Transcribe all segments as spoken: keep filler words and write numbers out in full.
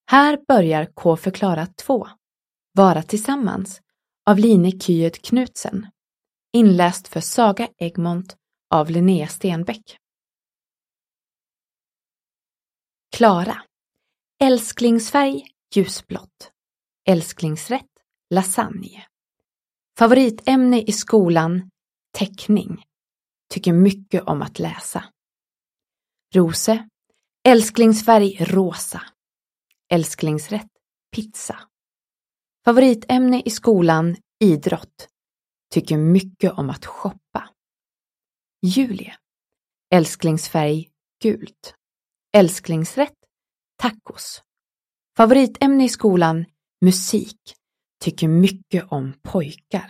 Här börjar K förklara två. Vara tillsammans av Line Kyed Knutsen. Inläst för Saga Egmont av Linnea Stenbeck. Klara. Älsklingsfärg ljusblått. Älsklingsrätt lasagne. Favoritämne i skolan teckning. Tycker mycket om att läsa. Rose. Älsklingsfärg rosa. Älsklingsrätt pizza. Favoritämne i skolan idrott. Tycker mycket om att shoppa. Julie. Älsklingsfärg gult. Älsklingsrätt tacos. Favoritämne i skolan musik. Tycker mycket om pojkar.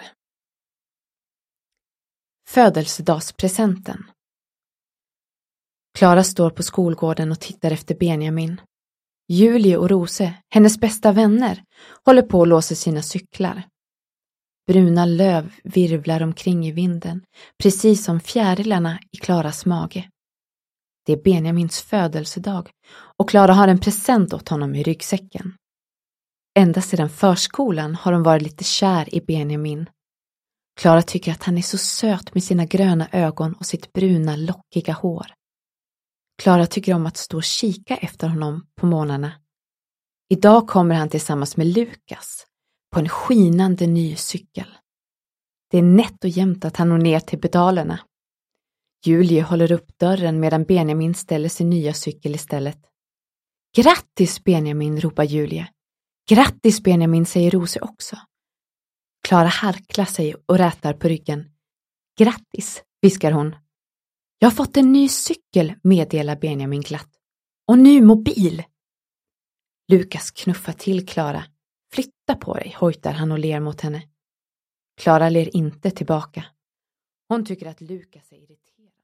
Födelsedagspresenten. Klara står på skolgården och tittar efter Benjamin. Julie och Rose, hennes bästa vänner, håller på att låsa sina cyklar. Bruna löv virvlar omkring i vinden, precis som fjärilarna i Klaras mage. Det är Benjamins födelsedag och Klara har en present åt honom i ryggsäcken. Ända sedan förskolan har hon varit lite kär i Benjamin. Klara tycker att han är så söt med sina gröna ögon och sitt bruna lockiga hår. Klara tycker om att stå och kika efter honom på morgnarna. Idag kommer han tillsammans med Lukas på en skinande ny cykel. Det är nätt och jämnt att han når ner till pedalerna. Julie håller upp dörren medan Benjamin ställer sin nya cykel istället. Grattis Benjamin, ropar Julie. Grattis Benjamin, säger Rose också. Klara harklar sig och rätar på ryggen. Grattis, viskar hon. Jag har fått en ny cykel, meddelar Benjamin glatt. Och ny mobil. Lukas knuffar till Klara. Flytta på dig, hojtar han och ler mot henne. Klara ler inte tillbaka. Hon tycker att Lukas är irriterad.